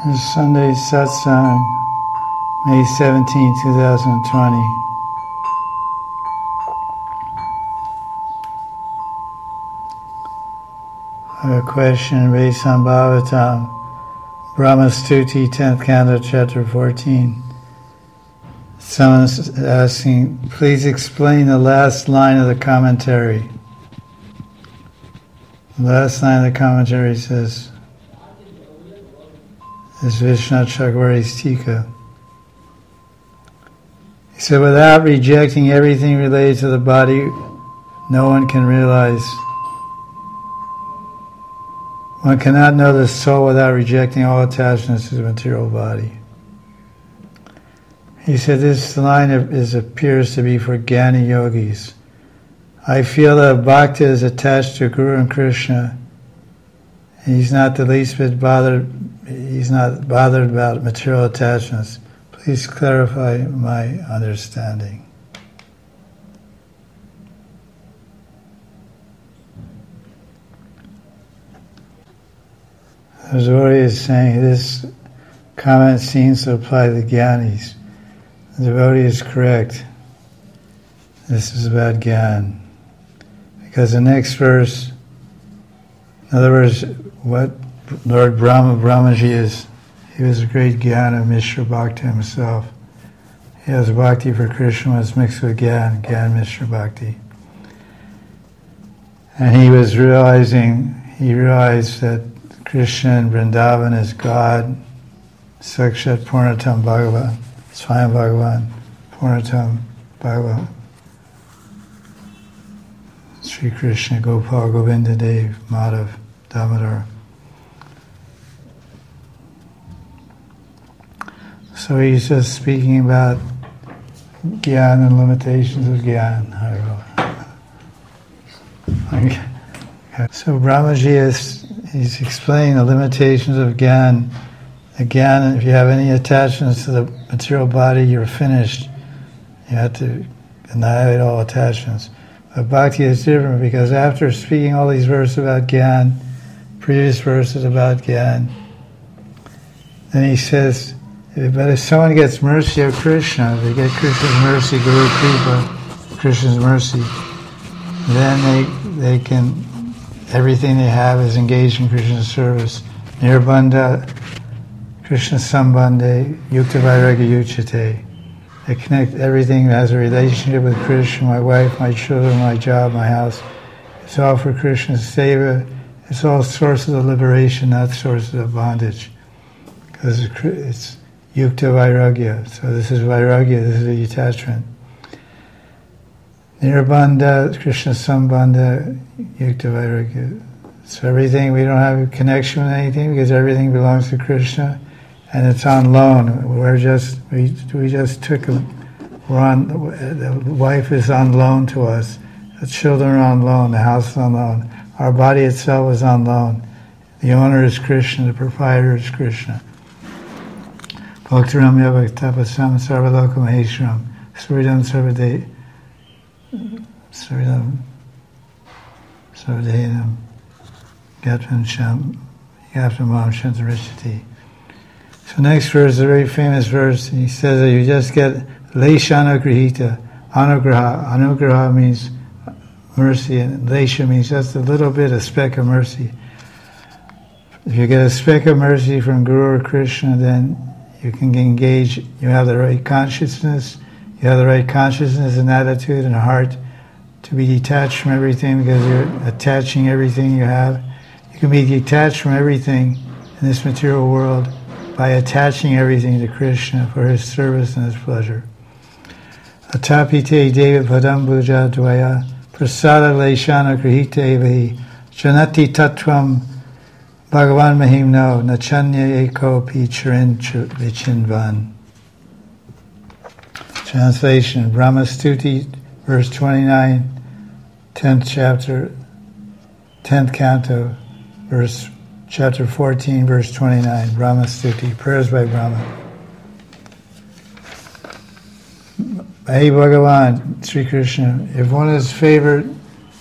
Sunday Satsang, May 17, 2020. I have a question based on Bhagavatam, Brahma Stuti, 10th Canto, Chapter 14. Someone's asking, please explain the last line of the commentary. The last line of the commentary says, is Vishwanath Chakravarti's Tika. He said, without rejecting everything related to the body, no one can realize. One cannot know the soul without rejecting all attachments to the material body. He said this line appears to be for Jnana yogis. I feel that a bhakta is attached to Guru and Krishna, and he's not the least bit bothered. He's not bothered about material attachments. Please clarify my understanding. The devotee is saying this comment seems to apply to Jnanis. The devotee is correct. This is about Jnana. Because the next verse, in other words, what Lord Brahmaji is, he was a great Jnana Mishra Bhakta himself. He has bhakti for Krishna was mixed with Jnana Mishra Bhakti. And he realized that Krishna in Vrindavan is God, Sakshat Purnatam Bhagavan, Swayam Bhagavan, Purnatam Bhagavan, Sri Krishna, Gopal, Govinda Dev, Madhav, Damodar. So he's just speaking about Jnana and limitations of Jnana. Okay. So Brahmaji he's explaining the limitations of Jnana. Again, if you have any attachments to the material body, you're finished. You have to annihilate all attachments. But Bhakti is different because after speaking all these verses about Jnana, previous verses about Jnana, then he says, but if someone gets mercy of Krishna, they get Krishna's mercy, Guru Kripa, Krishna's mercy, then they can, everything they have is engaged in Krishna's service. Nirbandha, Krishna Sambandhe, Yukta Vairagya Uchate. They connect everything that has a relationship with Krishna, my wife, my children, my job, my house. It's all for Krishna's seva. It's all sources of liberation, not sources of bondage. Because it's Yukta Vairagya. So this is Vairagya, this is a detachment. Nirbandha, Krishna Sambandha, Yukta Vairagya. So everything, we don't have a connection with anything because everything belongs to Krishna and it's on loan. We just took the wife is on loan to us, the children are on loan, the house is on loan, our body itself is on loan. The owner is Krishna, the proprietor is Krishna. Bhaktaram Yavaktapasam Sarvaloka Maheshwaram Suridam Sarvadehinam Gatvam Shantarishati. So next verse is a very famous verse. He says that you just get Lesha Anugrahita. Anugraha means mercy, and Lesha means just a little bit, a speck of mercy. If you get a speck of mercy from Guru or Krishna, then you can engage, you have the right consciousness, and attitude and heart to be detached from everything because you're attaching everything you have. You can be detached from everything in this material world by attaching everything to Krishna for his service and his pleasure. Atapite deva padam bhuja dvaya prasada leshana grihite evahi janati tattvam bhagavan mahimno nachanya eko picharin vichinvan. Translation, Brahma Stuti, verse 29, 10th chapter, 10th canto, chapter 14, verse 29, Brahma Stuti, prayers by Brahma. Hey Bhagavan, Sri Krishna, if one is favored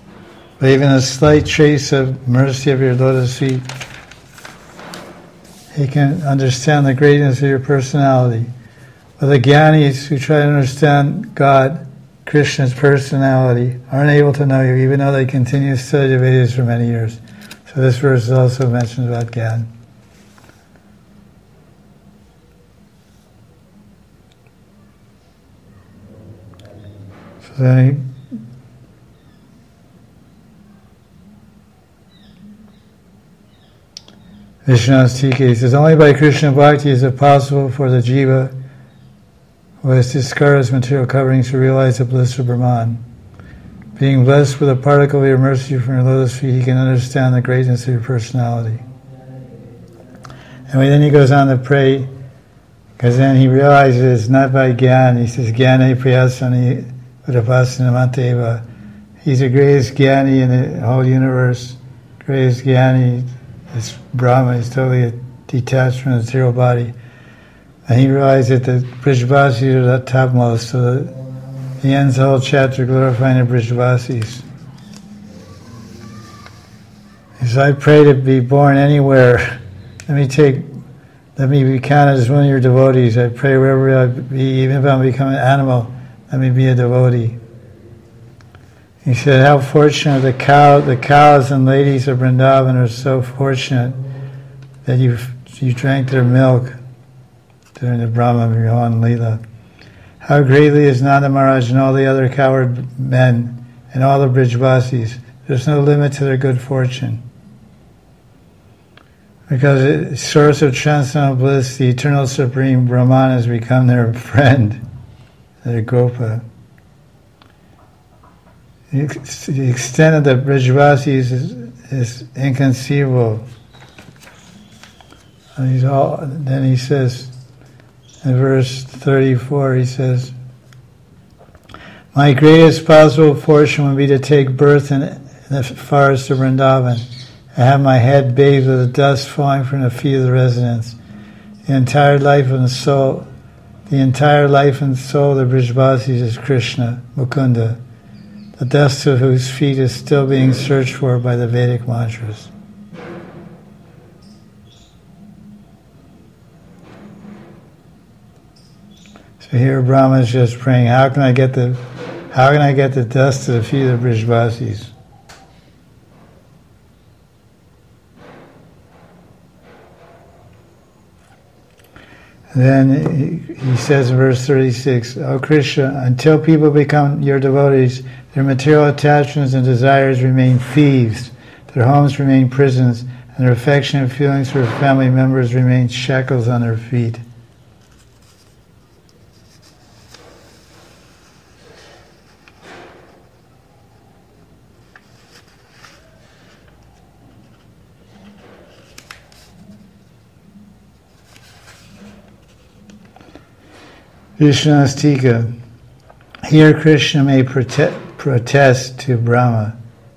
by even a slight trace of mercy of your lotus feet, he can understand the greatness of your personality. But the Gyanis who try to understand God, Krishna's personality, aren't able to know you, even though they continue to study the Vedas for many years. So this verse also mentions about Gyan. So then Vishwanath Tika says, only by Krishna Bhakti is it possible for the jiva who has discarded his material coverings to realize the bliss of Brahman. Being blessed with a particle of your mercy from your lotus feet, he can understand the greatness of your personality. And then he goes on to pray, because then he realizes it's not by Gyan. He says, Gyane Priyasani Udapasanamanteva. He's the greatest Gyani in the whole universe. Greatest Gyani is Brahma. He's totally detached from the material body. And he realized that the Brijvasis are the topmost, so he ends the whole chapter glorifying the Brijvasis. He says, I pray to be born anywhere. Let me be counted as one of your devotees. I pray wherever I be, even if I become an animal, let me be a devotee. He said, how fortunate the cows and ladies of Vrindavan are so fortunate that you drank their milk during the Brahma Viharan Leela. How greatly is Nanda Maharaj and all the other cowherd men and all the Brijvasis. There's no limit to their good fortune. Because it's source of transcendental bliss, the eternal supreme Brahman has become their friend, their Gopa. The extent of the Brijvasis is inconceivable. And then he says, in verse 34, he says, my greatest possible fortune would be to take birth in the forest of Vrindavan and have my head bathed with the dust falling from the feet of the residents. The entire life and soul of the Brijvasis is Krishna, Mukunda, the dust of whose feet is still being searched for by the Vedic mantras. So here Brahma is just praying, how can I get the dust to the feet of the Brijvasis? And then he says in verse 36, O Krishna, until people become your devotees, their material attachments and desires remain thieves, their homes remain prisons, and their affectionate feelings for family members remain shackles on their feet. Vishwanath Tika. Here Krishna may protest to Brahma.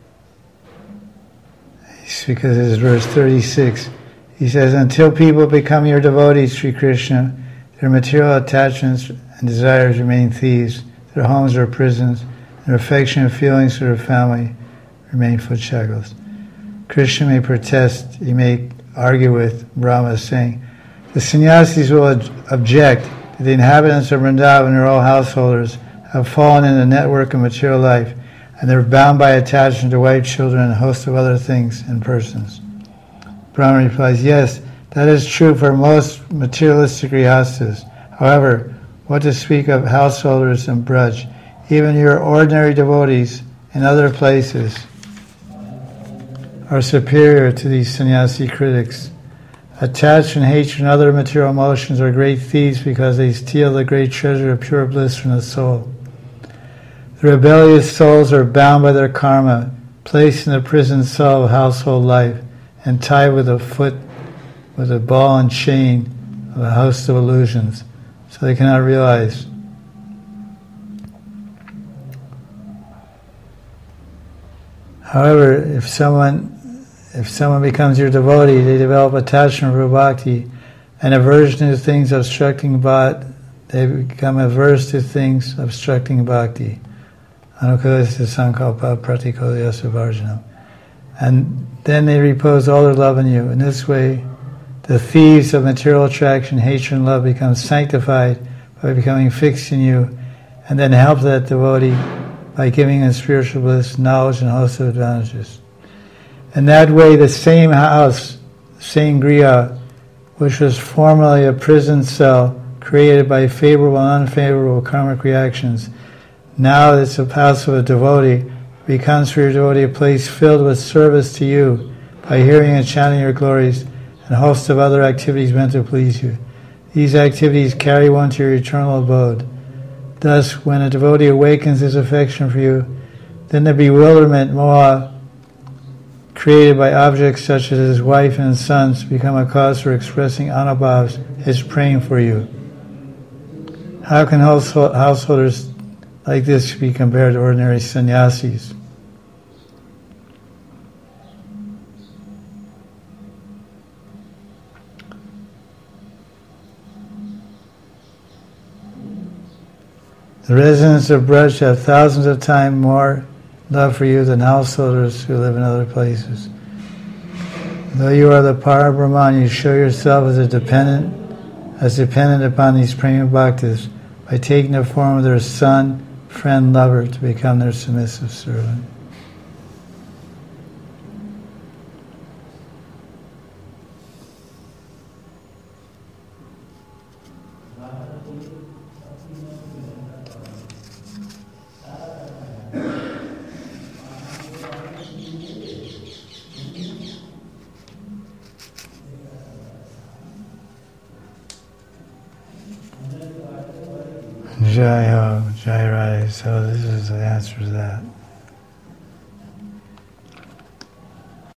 It's because it's verse 36. He says, until people become your devotees, Sri Krishna, their material attachments and desires remain thieves, their homes are prisons, and their affectionate feelings for their family remain foot shackles. Krishna may protest, he may argue with Brahma, saying, the sannyasis will object. The inhabitants of Vrindavan are all householders, have fallen in the network of material life, and they're bound by attachment to wife, children, and a host of other things and persons. Brahma replies, yes, that is true for most materialistic grihastas. However, what to speak of householders in Braj? Even your ordinary devotees in other places are superior to these sannyasi critics. Attachment, hatred, and other material emotions are great thieves because they steal the great treasure of pure bliss from the soul. The rebellious souls are bound by their karma, placed in the prison cell of household life, and tied with a ball and chain of a host of illusions, so they cannot realize. However, if someone becomes your devotee, they develop attachment for bhakti and aversion to things obstructing bhakti. They become averse to things obstructing bhakti. Anukulasya sankalpa pratikolyasya varjanam. And then they repose all their love in you. In this way, The thieves of material attraction, hatred, and love become sanctified by becoming fixed in you, and then help that devotee by giving him spiritual bliss, knowledge, and a host of advantages. In that way, the same house, same griha, which was formerly a prison cell created by favorable and unfavorable karmic reactions, now it's a house of a devotee, becomes for your devotee a place filled with service to you by hearing and chanting your glories and a host of other activities meant to please you. These activities carry one to your eternal abode. Thus, when a devotee awakens his affection for you, then the bewilderment, moha, created by objects such as his wife and his sons, become a cause for expressing anubhavs, his praying for you. How can householders like this be compared to ordinary sannyasis? The residents of Braj have thousands of times more love for you than householders who live in other places. Though you are the Parabrahman, you show yourself as dependent upon these prema bhaktas by taking the form of their son, friend, lover to become their submissive servant. Jai Ho, Jai Rai. So this is the answer to that.